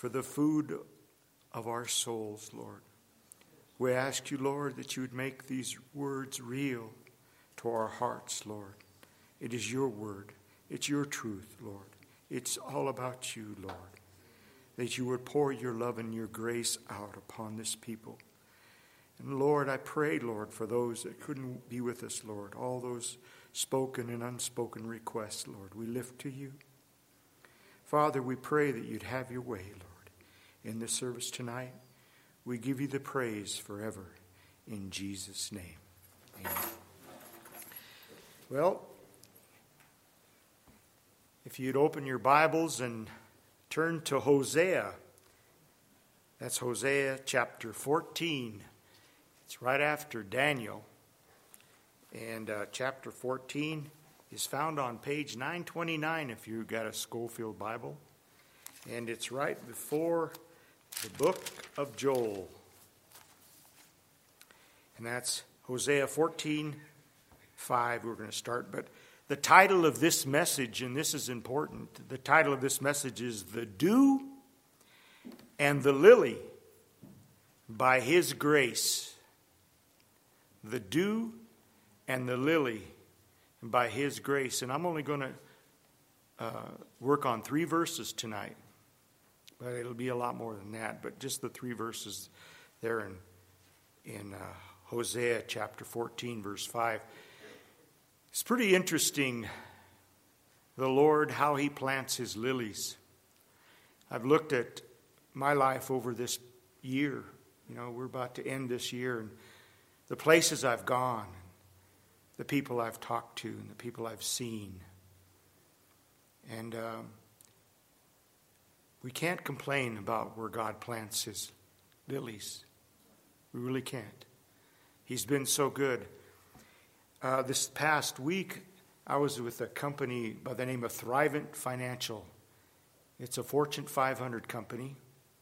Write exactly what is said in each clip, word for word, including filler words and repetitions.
for the food of our souls, Lord. We ask you, Lord, that you would make these words real to our hearts, Lord. It is your word. It's your truth, Lord. It's all about you, Lord. That you would pour your love and your grace out upon this people. And Lord, I pray, Lord, for those that couldn't be with us, Lord, all those spoken and unspoken requests, Lord, we lift to you. Father, we pray that you'd have your way, Lord, in this service tonight. We give you the praise forever in Jesus' name. Amen. Well, if you'd open your Bibles and turn to Hosea. That's Hosea chapter fourteen. It's right after Daniel. And uh, chapter fourteen is found on page nine twenty-nine if you've got a Schofield Bible. And it's right before the book of Joel. And that's Hosea fourteen five. We're going to start. But the title of this message, and this is important, the title of this message is The Dew and the Lily by His Grace. The Dew and the Lily by His grace. And I'm only going to uh, work on three verses tonight. But it'll be a lot more than that. But just the three verses there in, in uh, Hosea chapter fourteen, verse five. It's pretty interesting, the Lord, how He plants His lilies. I've looked at my life over this year. You know, we're about to end this year. And the places I've gone, the people I've talked to, and the people I've seen. And um, we can't complain about where God plants His lilies. We really can't. He's been so good. Uh, this past week, I was with a company by the name of Thrivent Financial. It's a Fortune five hundred company.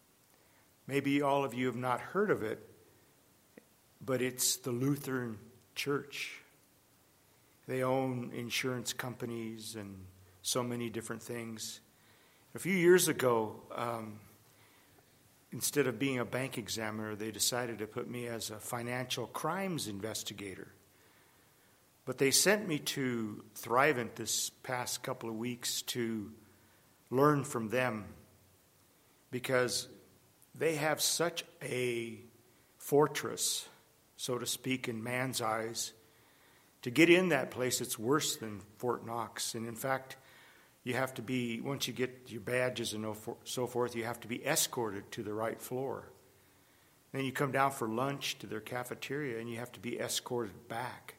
Maybe all of you have not heard of it, but it's the Lutheran Church. They own insurance companies and so many different things. A few years ago, um, instead of being a bank examiner, they decided to put me as a financial crimes investigator. But they sent me to Thrivent this past couple of weeks to learn from them because they have such a fortress, so to speak, in man's eyes. To get in that place, it's worse than Fort Knox. And in fact, you have to be, once you get your badges and so forth, you have to be escorted to the right floor. Then you come down for lunch to their cafeteria and you have to be escorted back.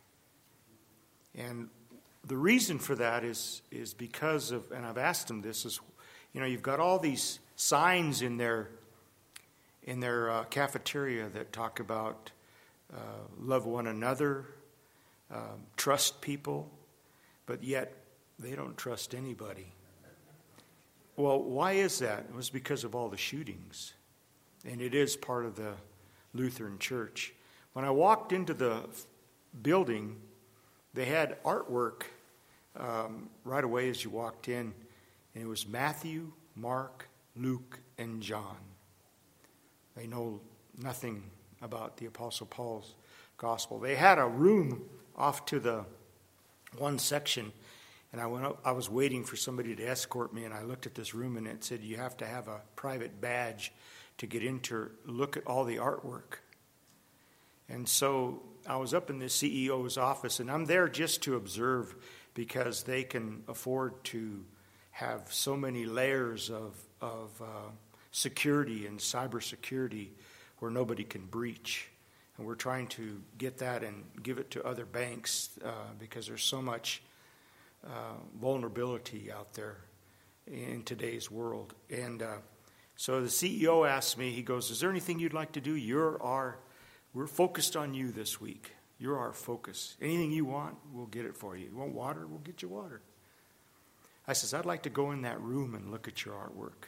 And the reason for that is is because of, and I've asked them this, is, you know, you've got all these signs in their in their uh, cafeteria that talk about uh, love one another, um, trust people, but yet they don't trust anybody. Well, why is that? It was because of all the shootings, and it is part of the Lutheran Church. When I walked into the building, they had artwork um, right away as you walked in, and it was Matthew, Mark, Luke, and John. They know nothing about the Apostle Paul's gospel. They had a room off to the one section, and I went up, I was waiting for somebody to escort me, and I looked at this room, and it said you have to have a private badge to get in to look at all the artwork. And so I was up in the C E O's office, and I'm there just to observe because they can afford to have so many layers of, of uh, security and cybersecurity where nobody can breach. And we're trying to get that and give it to other banks uh, because there's so much uh, vulnerability out there in today's world. And uh, so the C E O asked me, he goes, is there anything you'd like to do? You're our We're focused on you this week. You're our focus. Anything you want, we'll get it for you. You want water? We'll get you water. I says, I'd like to go in that room and look at your artwork.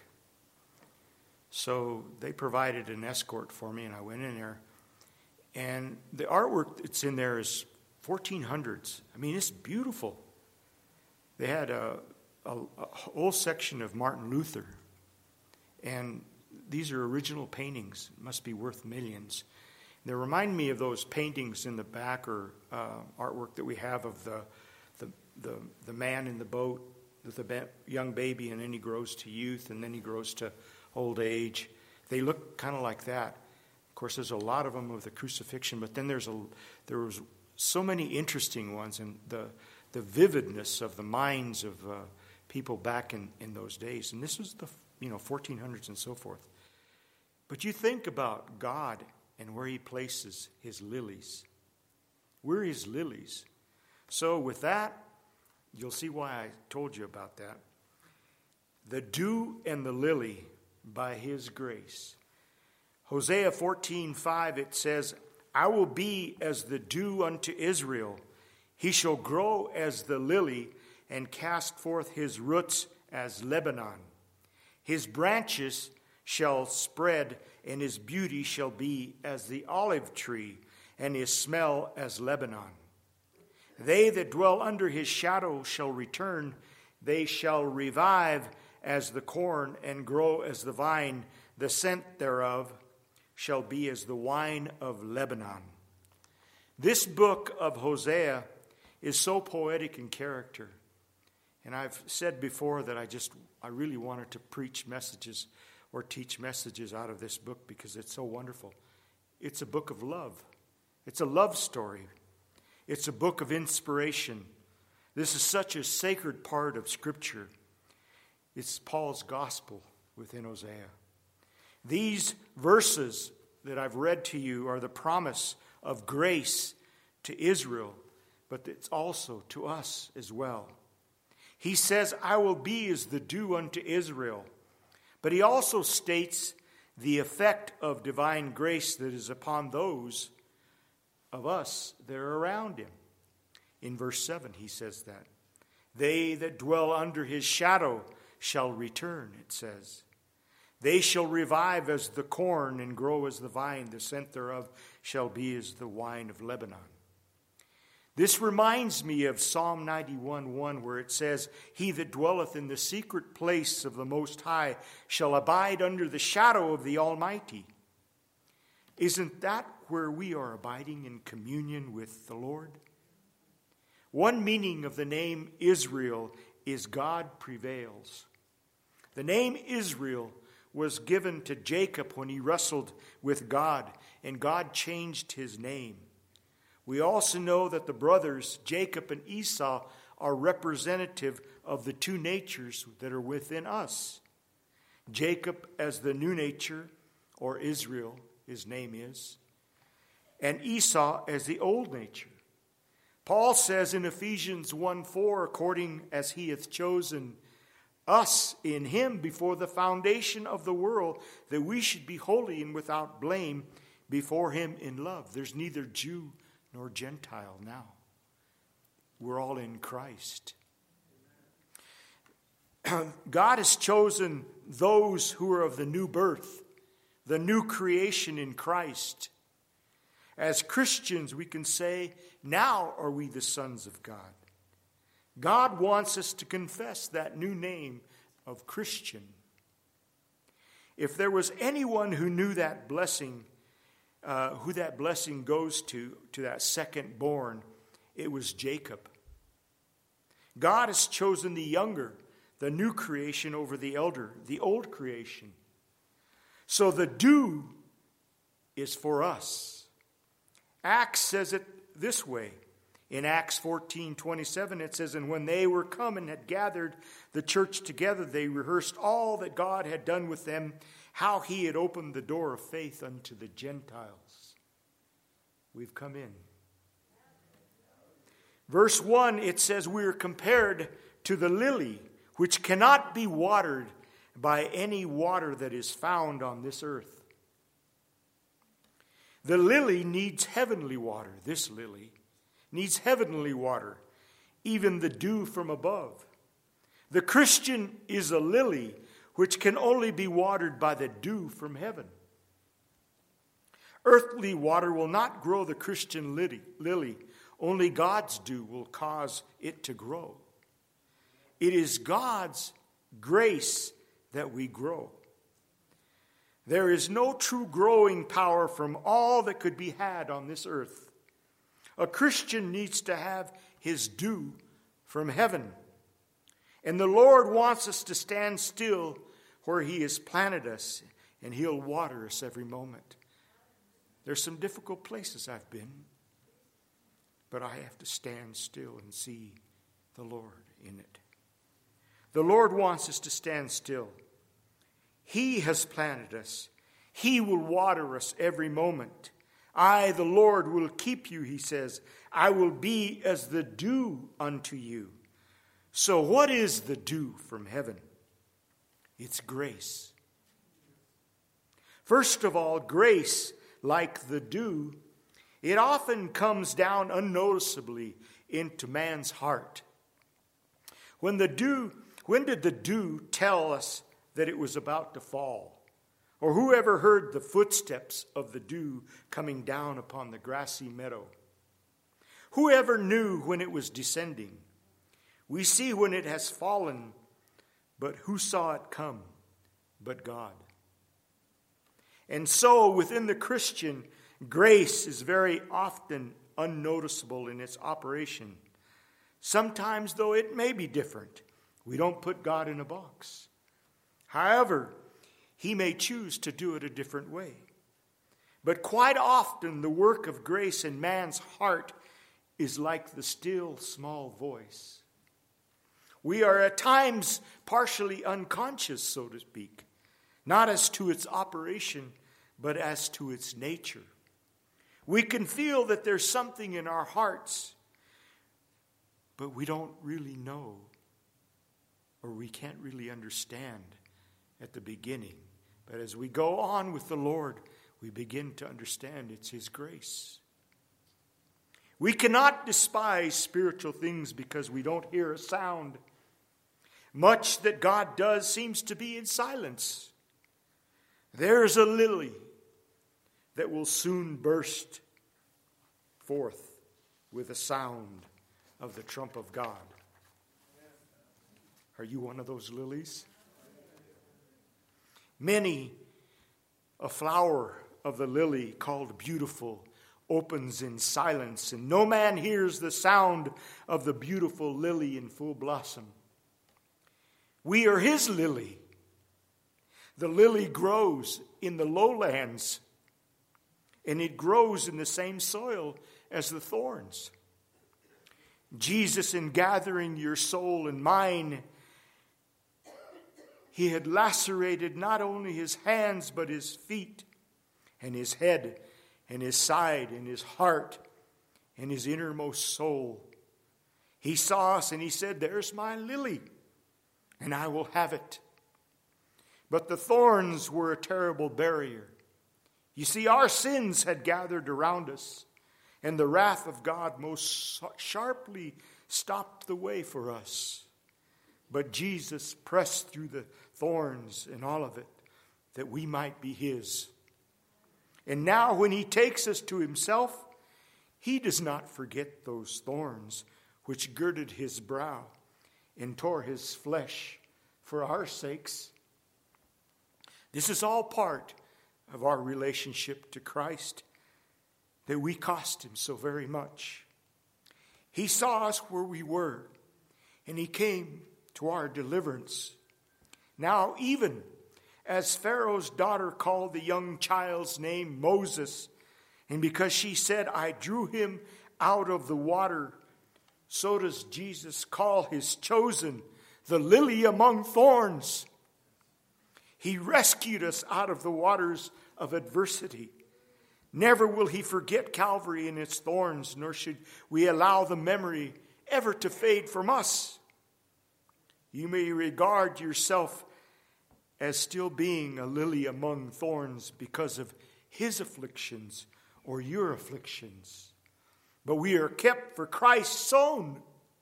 So they provided an escort for me, and I went in there. And the artwork that's in there is fourteen hundreds. I mean, it's beautiful. They had a, a, a whole section of Martin Luther. And these are original paintings. It must be worth millions. They remind me of those paintings in the back or uh, artwork that we have of the, the the the man in the boat with the ba- young baby, and then he grows to youth, and then he grows to old age. They look kind of like that. Of course, there's a lot of them of the crucifixion, but then there's a there was so many interesting ones, and the the vividness of the minds of uh, people back in, in those days. And this was the you know fourteen hundreds and so forth. But you think about God and where he places his lilies. We're his lilies. So with that, you'll see why I told you about that. The dew and the lily by his grace. Hosea fourteen five, it says, I will be as the dew unto Israel. He shall grow as the lily and cast forth his roots as Lebanon. His branches shall spread, and his beauty shall be as the olive tree, and his smell as Lebanon. They that dwell under his shadow shall return. They shall revive as the corn and grow as the vine. The scent thereof shall be as the wine of Lebanon. This book of Hosea is so poetic in character. And I've said before that I just, I really wanted to preach messages or teach messages out of this book because it's so wonderful. It's a book of love. It's a love story. It's a book of inspiration. This is such a sacred part of Scripture. It's Paul's gospel within Hosea. These verses that I've read to you are the promise of grace to Israel, but it's also to us as well. He says, I will be as the dew unto Israel. But he also states the effect of divine grace that is upon those of us that are around him. In verse seven, he says that. They that dwell under his shadow shall return, it says. They shall revive as the corn and grow as the vine. The scent thereof shall be as the wine of Lebanon. This reminds me of Psalm ninety-one one, where it says, He that dwelleth in the secret place of the Most High shall abide under the shadow of the Almighty. Isn't that where we are abiding in communion with the Lord? One meaning of the name Israel is God prevails. The name Israel was given to Jacob when he wrestled with God, and God changed his name. We also know that the brothers, Jacob and Esau, are representative of the two natures that are within us. Jacob as the new nature, or Israel, his name is, and Esau as the old nature. Paul says in Ephesians one four, according as he hath chosen us in him before the foundation of the world, that we should be holy and without blame before him in love. There's neither Jew nor Gentile now. We're all in Christ. God has chosen those who are of the new birth, the new creation in Christ. As Christians, we can say, now are we the sons of God. God wants us to confess that new name of Christian. If there was anyone who knew that blessing, uh, who that blessing goes to, to that second born, it was Jacob. God has chosen the younger, the new creation over the elder, the old creation. So the dew is for us. Acts says it this way. In Acts fourteen twenty-seven, it says, And when they were come and had gathered the church together, they rehearsed all that God had done with them, how he had opened the door of faith unto the Gentiles. We've come in. Verse one, it says, We are compared to the lily, which cannot be watered by any water that is found on this earth. The lily needs heavenly water. This lily needs heavenly water, even the dew from above. The Christian is a lily which can only be watered by the dew from heaven. Earthly water will not grow the Christian lily. Only God's dew will cause it to grow. It is God's grace that we grow. There is no true growing power from all that could be had on this earth. A Christian needs to have his due from heaven. And the Lord wants us to stand still where he has planted us, and he'll water us every moment. There's some difficult places I've been, but I have to stand still and see the Lord in it. The Lord wants us to stand still. He has planted us. He will water us every moment. I, the Lord, will keep you, he says. I will be as the dew unto you. So what is the dew from heaven? It's grace. First of all, grace, like the dew, it often comes down unnoticeably into man's heart. When the dew, when did the dew tell us that it was about to fall? Or whoever heard the footsteps of the dew coming down upon the grassy meadow? Whoever knew when it was descending? We see when it has fallen, but who saw it come but God? And so within the Christian, grace is very often unnoticeable in its operation. Sometimes, though, it may be different. We don't put God in a box. However, he may choose to do it a different way. But quite often, the work of grace in man's heart is like the still small voice. We are at times partially unconscious, so to speak, not as to its operation, but as to its nature. We can feel that there's something in our hearts, but we don't really know, or we can't really understand at the beginning. But as we go on with the Lord, we begin to understand it's his grace. We cannot despise spiritual things because we don't hear a sound. Much that God does seems to be in silence. There's a lily that will soon burst forth with a sound of the trump of God. Are you one of those lilies? Many a flower of the lily called beautiful opens in silence, and no man hears the sound of the beautiful lily in full blossom. We are his lily. The lily grows in the lowlands, and it grows in the same soil as the thorns. Jesus, in gathering your soul and mine, he had lacerated not only his hands, but his feet and his head and his side and his heart and his innermost soul. He saw us and he said, "There's my lily, and I will have it." But the thorns were a terrible barrier. You see, our sins had gathered around us, and the wrath of God most sharply stopped the way for us. But Jesus pressed through the thorns and all of it, that we might be his. And now when he takes us to himself, he does not forget those thorns which girded his brow and tore his flesh for our sakes. This is all part of our relationship to Christ, that we cost him so very much. He saw us where we were, and he came to our deliverance. Now, even as Pharaoh's daughter called the young child's name Moses, and because she said, "I drew him out of the water," so does Jesus call his chosen the lily among thorns. He rescued us out of the waters of adversity. Never will he forget Calvary and its thorns, nor should we allow the memory ever to fade from us. You may regard yourself as still being a lily among thorns because of his afflictions or your afflictions. But we are kept for Christ's own.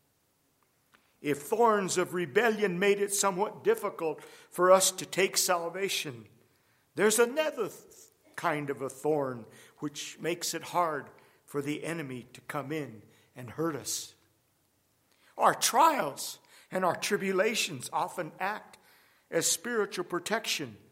If thorns of rebellion made it somewhat difficult for us to take salvation, there's another th- kind of a thorn which makes it hard for the enemy to come in and hurt us. Our trials and our tribulations often act as spiritual protection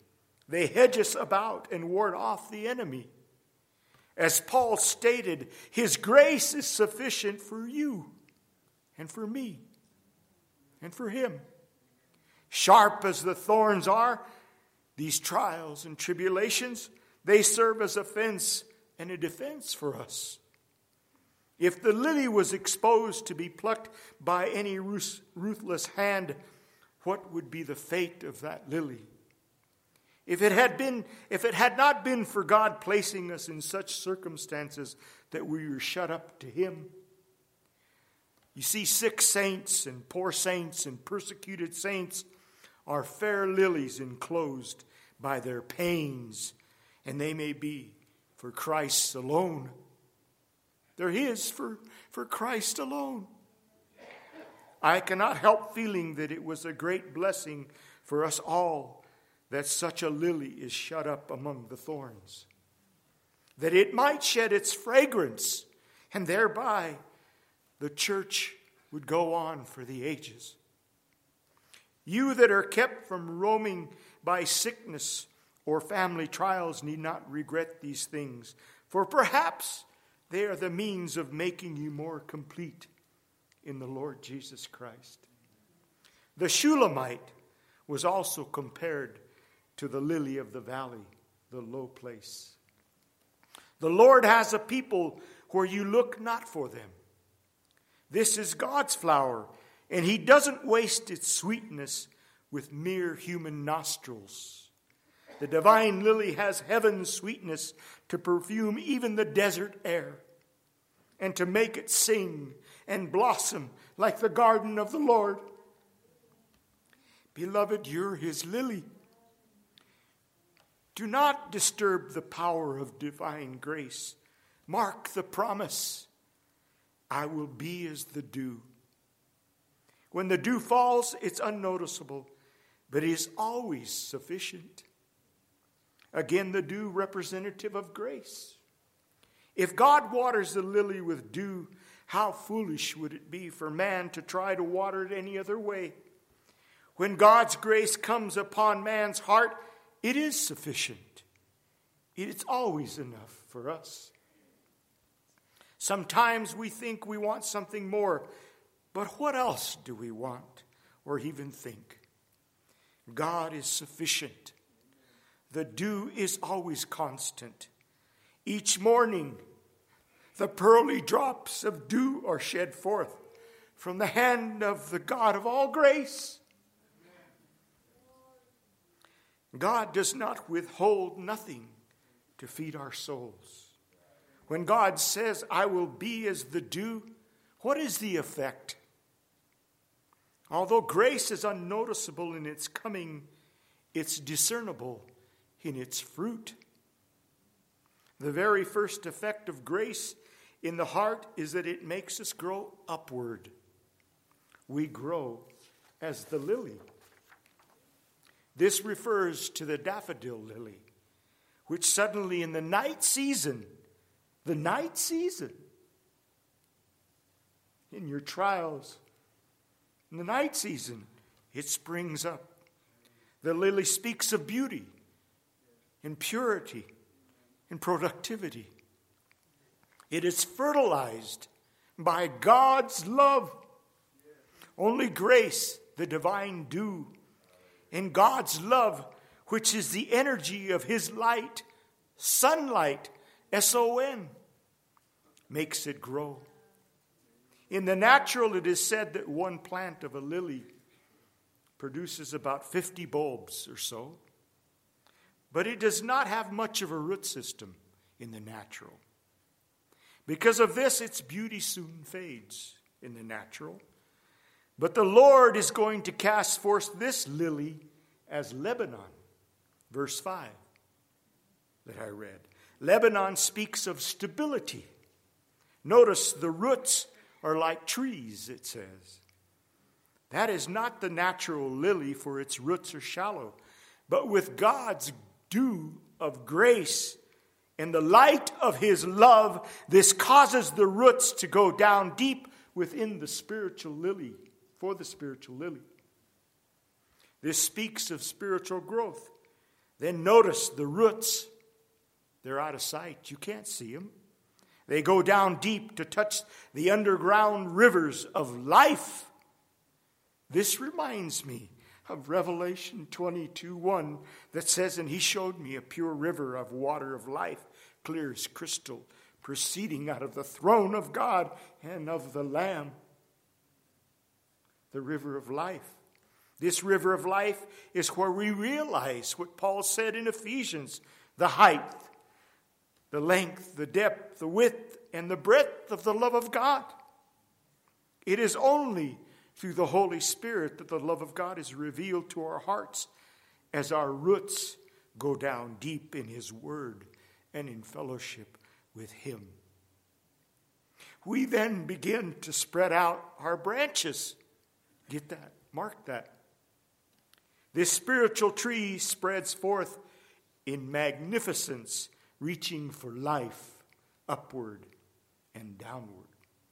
They hedge us about and ward off the enemy. As Paul stated, his grace is sufficient for you and for me and for him. Sharp as the thorns are, these trials and tribulations, they serve as a fence and a defense for us. If the lily was exposed to be plucked by any ruthless hand, what would be the fate of that lily? If it had been, if it had not been for God placing us in such circumstances that we were shut up to him. You see, sick saints and poor saints and persecuted saints are fair lilies enclosed by their pains, and they may be for Christ alone. They're his for, for Christ alone. I cannot help feeling that it was a great blessing for us all that such a lily is shut up among the thorns, that it might shed its fragrance, and thereby the church would go on for the ages. You that are kept from roaming by sickness or family trials need not regret these things, for perhaps they are the means of making you more complete in the Lord Jesus Christ. The Shulamite was also compared to the lily of the valley, the low place. The Lord has a people where you look not for them. This is God's flower, and he doesn't waste its sweetness with mere human nostrils. The divine lily has heaven's sweetness to perfume even the desert air, and to make it sing and blossom like the garden of the Lord. Beloved, you're his lily. Do not disturb the power of divine grace. Mark the promise. I will be as the dew. When the dew falls, it's unnoticeable, but it is always sufficient. Again, the dew representative of grace. If God waters the lily with dew, how foolish would it be for man to try to water it any other way? When God's grace comes upon man's heart, it is sufficient. It's always enough for us. Sometimes we think we want something more, but what else do we want or even think? God is sufficient. The dew is always constant. Each morning, the pearly drops of dew are shed forth from the hand of the God of all grace. God does not withhold nothing to feed our souls. When God says, I will be as the dew, what is the effect? Although grace is unnoticeable in its coming, it's discernible in its fruit. The very first effect of grace in the heart is that it makes us grow upward. We grow as the lily. This refers to the daffodil lily, which suddenly in the night season, the night season, in your trials, in the night season, it springs up. The lily speaks of beauty and purity and productivity. It is fertilized by God's love. Only grace, the divine dew, and God's love, which is the energy of his light, sunlight, S O N, makes it grow. In the natural, it is said that one plant of a lily produces about fifty bulbs or so, but it does not have much of a root system in the natural. Because of this, its beauty soon fades in the natural. But the Lord is going to cast forth this lily as Lebanon. Verse five that I read. Lebanon speaks of stability. Notice the roots are like trees, it says. That is not the natural lily, for its roots are shallow. But with God's dew of grace and the light of his love, this causes the roots to go down deep within the spiritual lily, for the spiritual lily. This speaks of spiritual growth. Then notice the roots. They're out of sight. You can't see them. They go down deep to touch the underground rivers of life. This reminds me of Revelation twenty-two one that says, "And he showed me a pure river of water of life, clear as crystal, proceeding out of the throne of God and of the Lamb." The river of life. This river of life is where we realize what Paul said in Ephesians: the height, the length, the depth, the width, and the breadth of the love of God. It is only through the Holy Spirit that the love of God is revealed to our hearts as our roots go down deep in His Word and in fellowship with Him. We then begin to spread out our branches. Get that? Mark that. This spiritual tree spreads forth in magnificence, reaching for life upward and downward.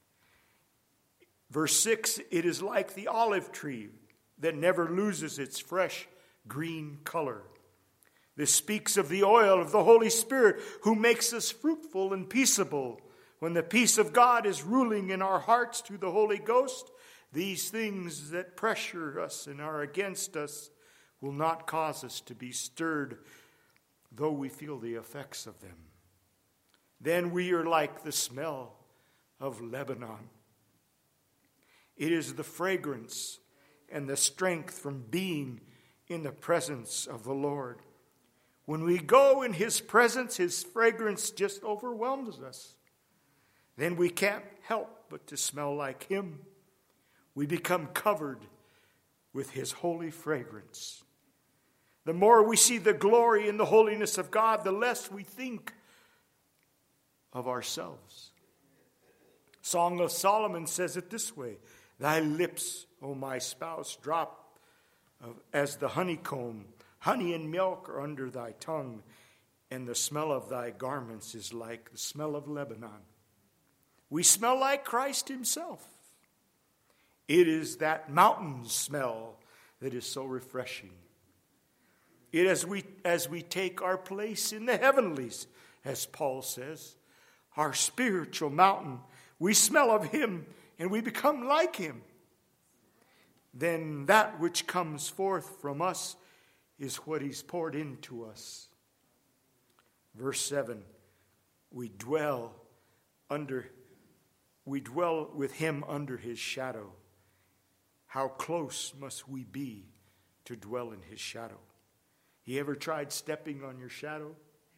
Verse six, it is like the olive tree that never loses its fresh green color. This speaks of the oil of the Holy Spirit who makes us fruitful and peaceable. When the peace of God is ruling in our hearts through the Holy Ghost, these things that pressure us and are against us will not cause us to be stirred, though we feel the effects of them. Then we are like the smell of Lebanon. It is the fragrance and the strength from being in the presence of the Lord. When we go in His presence, His fragrance just overwhelms us. Then we can't help but to smell like Him. We become covered with His holy fragrance. The more we see the glory and the holiness of God, the less we think of ourselves. Song of Solomon says it this way: "Thy lips, O my spouse, drop as the honeycomb. Honey and milk are under thy tongue, and the smell of thy garments is like the smell of Lebanon." We smell like Christ Himself. It is that mountain smell that is so refreshing. It as we as we take our place in the heavenlies, as Paul says, our spiritual mountain, we smell of Him and we become like Him. Then that which comes forth from us is what He's poured into us. Verse seven, we dwell under we dwell with Him under His shadow. How close must we be to dwell in His shadow? You ever tried stepping on your shadow?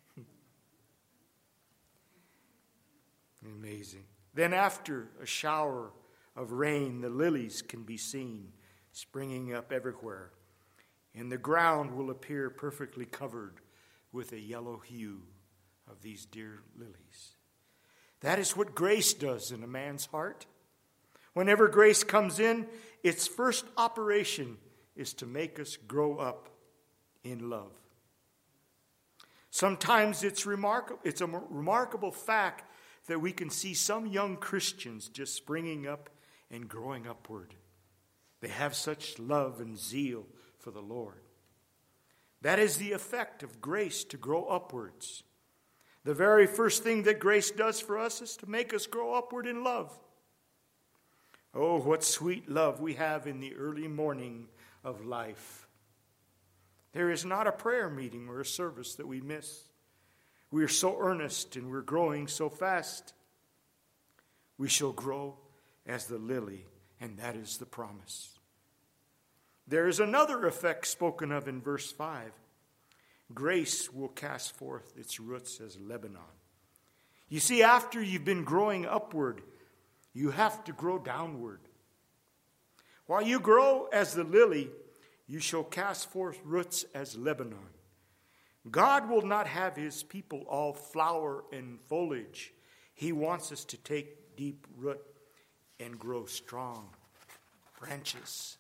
Amazing. Then after a shower of rain, the lilies can be seen springing up everywhere, and the ground will appear perfectly covered with a yellow hue of these dear lilies. That is what grace does in a man's heart. Whenever grace comes in, its first operation is to make us grow up in love. Sometimes it's remarkable, it's a remarkable fact that we can see some young Christians just springing up and growing upward. They have such love and zeal for the Lord. That is the effect of grace, to grow upwards. The very first thing that grace does for us is to make us grow upward in love. Oh, what sweet love we have in the early morning of life. There is not a prayer meeting or a service that we miss. We are so earnest and we're growing so fast. We shall grow as the lily, and that is the promise. There is another effect spoken of in verse five. Grace will cast forth its roots as Lebanon. You see, after you've been growing upward, you have to grow downward. While you grow as the lily, you shall cast forth roots as Lebanon. God will not have His people all flower and foliage. He wants us to take deep root and grow strong branches.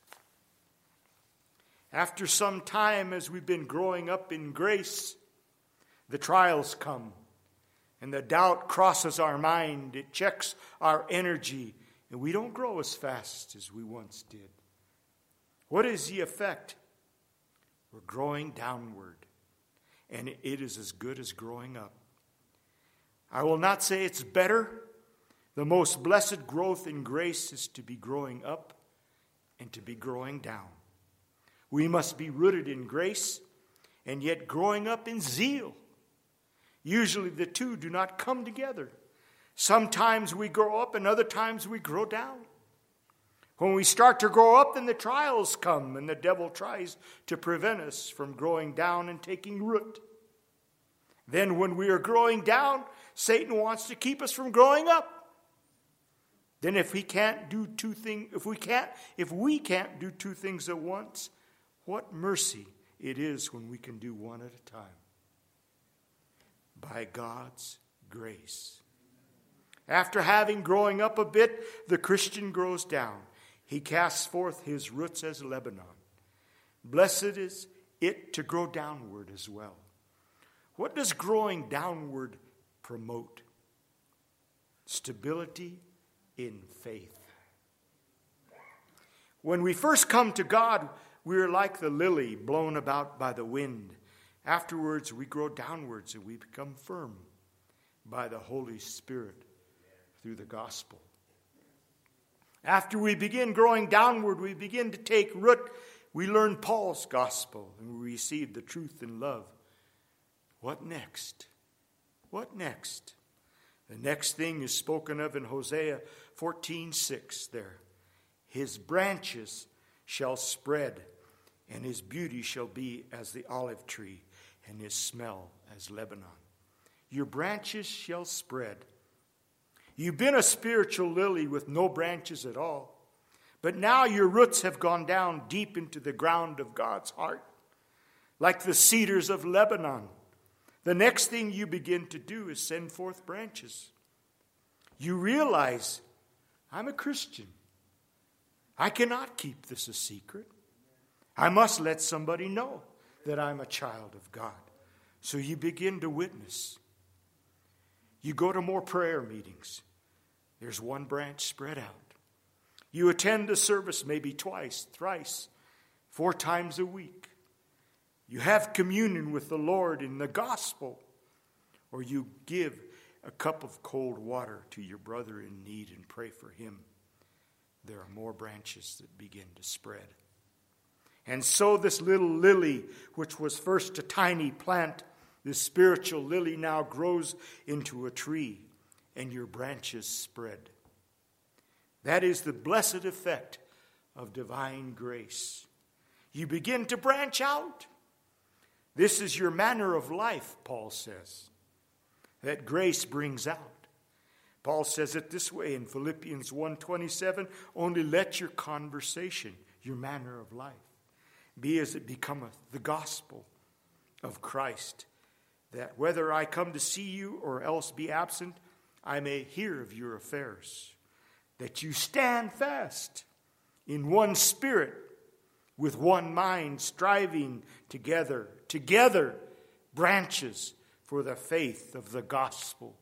After some time, as we've been growing up in grace, the trials come. And the doubt crosses our mind. It checks our energy. And we don't grow as fast as we once did. What is the effect? We're growing downward. and it is as good as growing up. I will not say it's better. The most blessed growth in grace is to be growing up and to be growing down. We must be rooted in grace and yet growing up in zeal. Usually the two do not come together. Sometimes we grow up and other times we grow down. When we start to grow up, then the trials come and the devil tries to prevent us from growing down and taking root. Then when we are growing down, Satan wants to keep us from growing up. Then if we can't do two things, if we can't, if we can't do two things at once, what mercy it is when we can do one at a time. By God's grace. After having growing up a bit, the Christian grows down. He casts forth his roots as Lebanon. Blessed is it to grow downward as well. What does growing downward promote? Stability in faith. When we first come to God, we are like the lily blown about by the wind. Afterwards, we grow downwards and we become firm by the Holy Spirit through the gospel. After we begin growing downward, we begin to take root. We learn Paul's gospel and we receive the truth and love. What next? What next? The next thing is spoken of in Hosea fourteen six there. His branches shall spread, and his beauty shall be as the olive tree, and his smell as Lebanon. Your branches shall spread. You've been a spiritual lily with no branches at all. But now your roots have gone down deep into the ground of God's heart, like the cedars of Lebanon. The next thing you begin to do is send forth branches. You realize, I'm a Christian. I cannot keep this a secret. I must let somebody know that I'm a child of God. So you begin to witness. You go to more prayer meetings. There's one branch spread out. You attend a service maybe twice, thrice, four times a week. You have communion with the Lord in the gospel. Or you give a cup of cold water to your brother in need and pray for him. There are more branches that begin to spread. And so this little lily, which was first a tiny plant, this spiritual lily now grows into a tree, and your branches spread. That is the blessed effect of divine grace. You begin to branch out. This is your manner of life, Paul says, that grace brings out. Paul says it this way in Philippians one twenty-seven, only let your conversation, your manner of life, be as it becometh the gospel of Christ, that whether I come to see you or else be absent, I may hear of your affairs, that you stand fast in one spirit, with one mind, striving together, together branches for the faith of the gospel.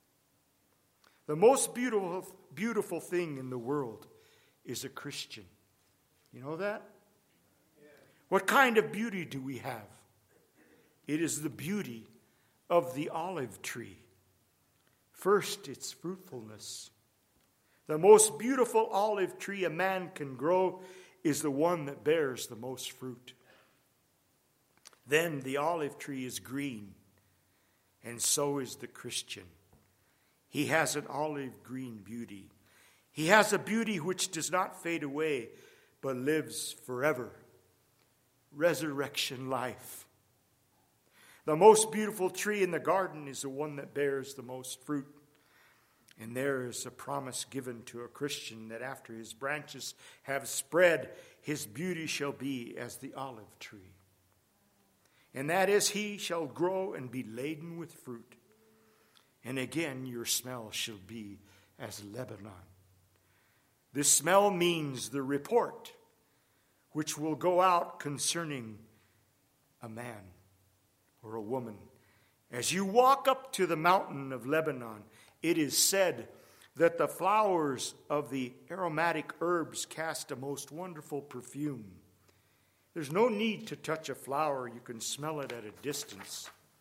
The most beautiful, beautiful thing in the world is a Christian. You know that? Yeah. What kind of beauty do we have? It is the beauty of the olive tree. First, its fruitfulness. The most beautiful olive tree a man can grow is the one that bears the most fruit. Then the olive tree is green, and so is the Christian. He has an olive green beauty. He has a beauty which does not fade away, but lives forever. Resurrection life. The most beautiful tree in the garden is the one that bears the most fruit. And there is a promise given to a Christian that after his branches have spread, his beauty shall be as the olive tree. And that is, he shall grow and be laden with fruit. And again, your smell shall be as Lebanon. This smell means the report which will go out concerning a man or a woman. As you walk up to the mountain of Lebanon, it is said that the flowers of the aromatic herbs cast a most wonderful perfume. There's no need to touch a flower. You can smell it at a distance.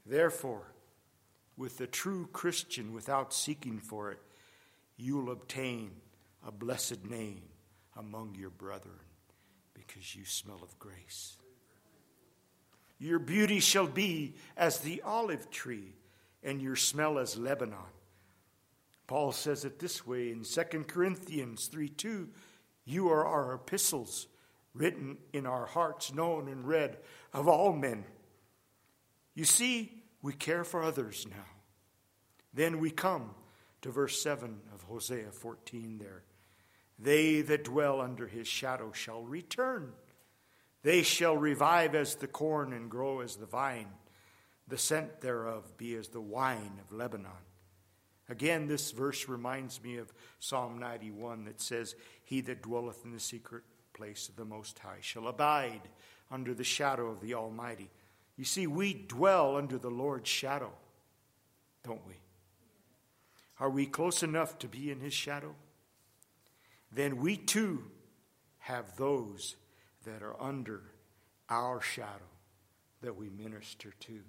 Therefore, with the true Christian, without seeking for it, you'll obtain a blessed name among your brethren, because you smell of grace. Your beauty shall be as the olive tree, and your smell as Lebanon. Paul says it this way in Second Corinthians three two, you are our epistles, written in our hearts, known and read of all men. You see, we care for others now. Then we come to verse seven of Hosea fourteen there. They that dwell under his shadow shall return. They shall revive as the corn and grow as the vine. The scent thereof be as the wine of Lebanon. Again, this verse reminds me of Psalm ninety-one that says, he that dwelleth in the secret place of the Most High shall abide under the shadow of the Almighty. You see, we dwell under the Lord's shadow, don't we? Are we close enough to be in his shadow? Then we too have those that are under our shadow that we minister to.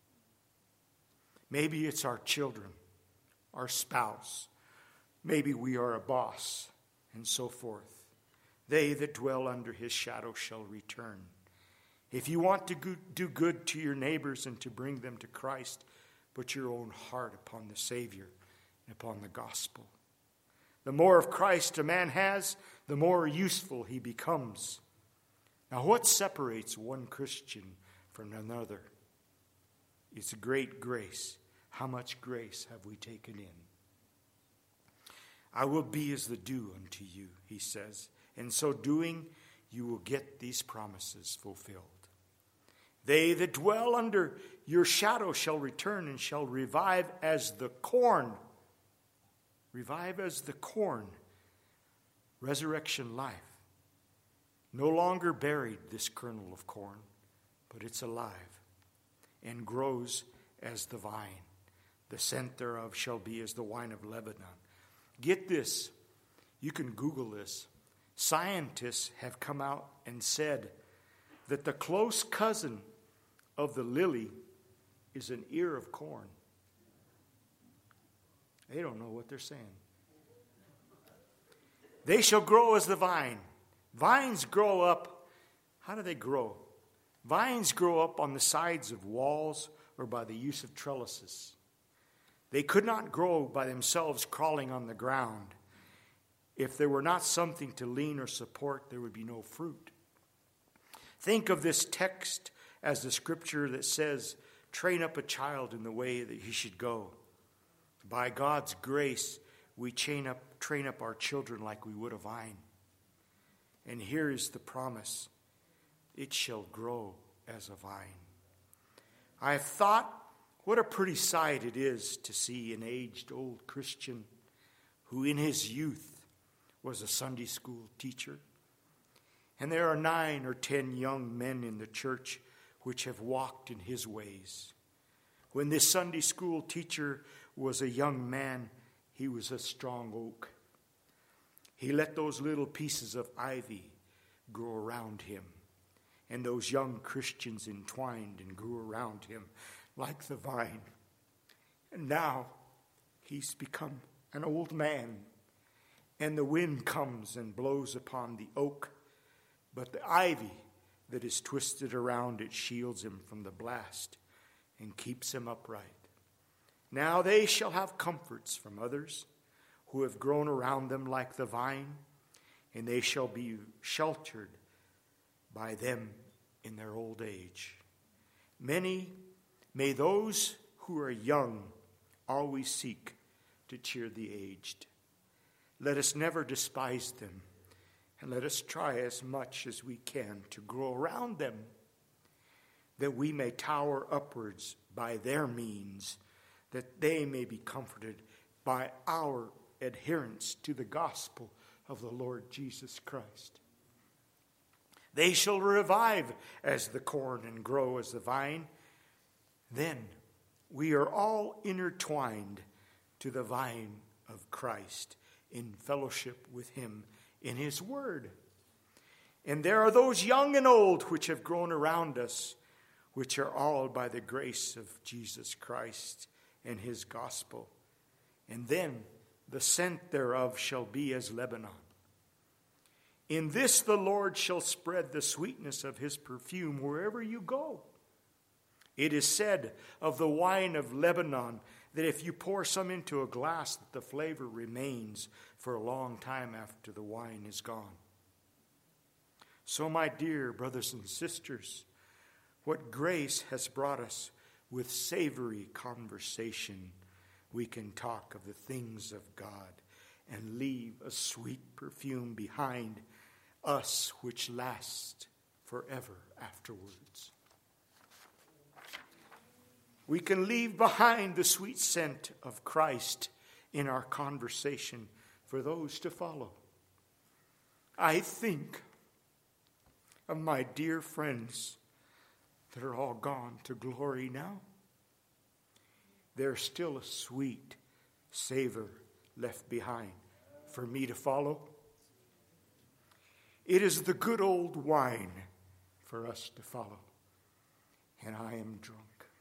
Maybe it's our children, our spouse. Maybe we are a boss, and so forth. They that dwell under his shadow shall return. If you want to do good to your neighbors and to bring them to Christ, put your own heart upon the Savior and upon the gospel. The more of Christ a man has, the more useful he becomes. Now, what separates one Christian from another? It's a great grace. How much grace have we taken in? I will be as the dew unto you, he says. And so doing, you will get these promises fulfilled. They that dwell under your shadow shall return and shall revive as the corn. Revive as the corn. Resurrection life. No longer buried, this kernel of corn, but it's alive and grows as the vine. The scent thereof shall be as the wine of Lebanon. Get this. You can Google this. Scientists have come out and said that the close cousin of the lily is an ear of corn. They don't know what they're saying. They shall grow as the vine. Vines grow up. How do they grow? Vines grow up on the sides of walls or by the use of trellises. They could not grow by themselves crawling on the ground. If there were not something to lean or support, there would be no fruit. Think of this text as the scripture that says, train up a child in the way that he should go. By God's grace, we train up, train up our children like we would a vine. And here is the promise. It shall grow as a vine. I have thought what a pretty sight it is to see an aged old Christian who in his youth was a Sunday school teacher. And there are nine or ten young men in the church which have walked in his ways. When this Sunday school teacher was a young man, he was a strong oak. He let those little pieces of ivy grow around him. And those young Christians entwined and grew around him like the vine. And now he's become an old man. And the wind comes and blows upon the oak. But the ivy that is twisted around it shields him from the blast and keeps him upright. Now they shall have comforts from others who have grown around them like the vine, and they shall be sheltered by them in their old age. Many, may those who are young always seek to cheer the aged. Let us never despise them, and let us try as much as we can to grow around them, that we may tower upwards by their means, that they may be comforted by our adherence to the gospel of the Lord Jesus Christ. They shall revive as the corn and grow as the vine. Then we are all intertwined to the vine of Christ in fellowship with him in his word. And there are those young and old which have grown around us, which are all by the grace of Jesus Christ and his gospel. And then the scent thereof shall be as Lebanon. In this the Lord shall spread the sweetness of his perfume wherever you go. It is said of the wine of Lebanon that if you pour some into a glass, that the flavor remains for a long time after the wine is gone. So, my dear brothers and sisters, what grace has brought us with savory conversation, we can talk of the things of God and leave a sweet perfume behind us which lasts forever afterwards. We can leave behind the sweet scent of Christ in our conversation for those to follow. I think of my dear friends that are all gone to glory now. There's still a sweet savor left behind for me to follow. It is the good old wine for us to follow, and I am drunk.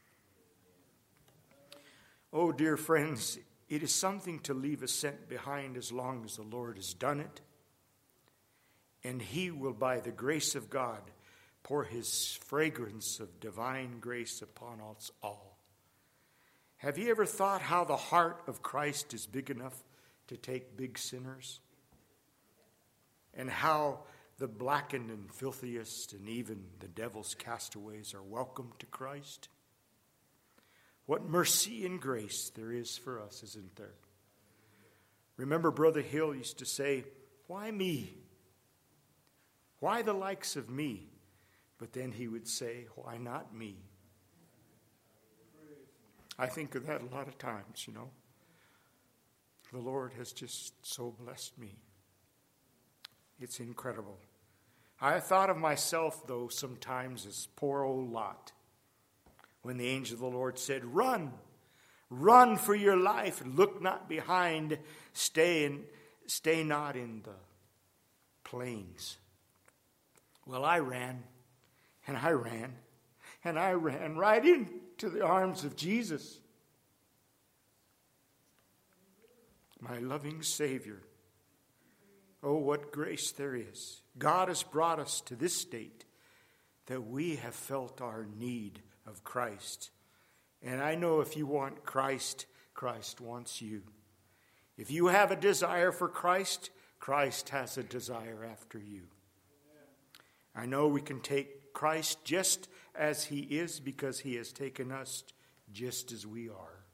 Oh, dear friends, it is something to leave a scent behind as long as the Lord has done it. And he will, by the grace of God, pour his fragrance of divine grace upon us all. Have you ever thought how the heart of Christ is big enough to take big sinners? And how the blackened and filthiest and even the devil's castaways are welcome to Christ? What mercy and grace there is for us, isn't there? Remember, Brother Hill used to say, "Why me? Why the likes of me?" But then he would say, "Why not me?" I think of that a lot of times, you know. The Lord has just so blessed me. It's incredible. I thought of myself, though, sometimes as poor old Lot, when the angel of the Lord said, "Run, run for your life, look not behind, stay in, stay not in the plains." Well, I ran, and I ran, and I ran right into the arms of Jesus, my loving Savior. Oh, what grace there is. God has brought us to this state that we have felt our need of Christ. And I know if you want Christ, Christ wants you. If you have a desire for Christ, Christ has a desire after you. I know we can take Christ just as he is because he has taken us just as we are.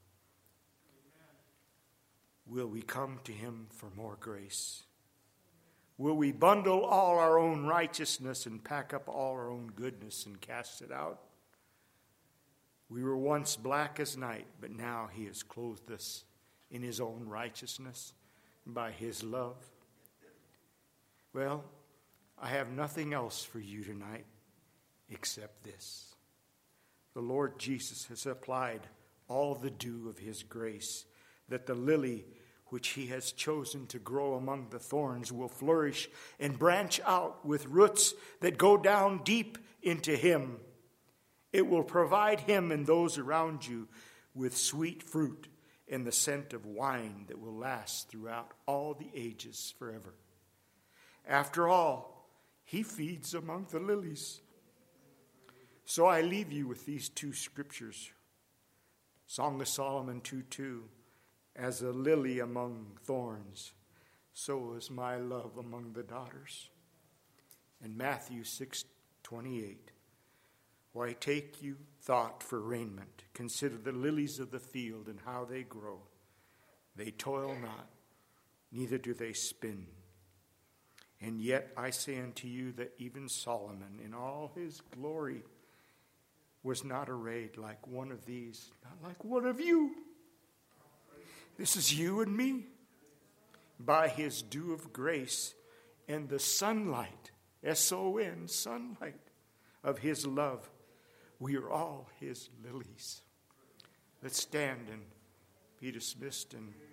Will we come to him for more grace? Will we bundle all our own righteousness and pack up all our own goodness and cast it out? We were once black as night, but now he has clothed us in his own righteousness by his love. Well, I have nothing else for you tonight except this. The Lord Jesus has applied all the dew of his grace, that the lily which he has chosen to grow among the thorns will flourish and branch out with roots that go down deep into him. It will provide him and those around you with sweet fruit and the scent of wine that will last throughout all the ages forever. After all, he feeds among the lilies. So I leave you with these two scriptures. Song of Solomon two two. As a lily among thorns, so is my love among the daughters. And Matthew six twenty-eight. Why take you thought for raiment? Consider the lilies of the field and how they grow. They toil not, neither do they spin. And yet I say unto you that even Solomon in all his glory was not arrayed like one of these, not like one of you. This is you and me. By his dew of grace and the sunlight, S O N, sunlight of his love, we are all his lilies. Let's stand and be dismissed and